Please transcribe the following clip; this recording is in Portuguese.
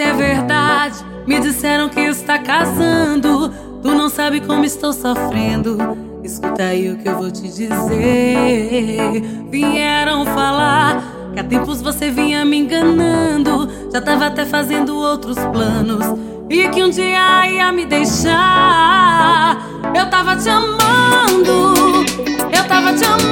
se é verdade. Me disseram que está casando. Tu não sabe como estou sofrendo. Escuta aí o que eu vou te dizer. Vieram falar que há tempos você vinha me enganando. Já tava até fazendo outros planos e que um dia ia me deixar. Eu tava te amando, eu tava te amando.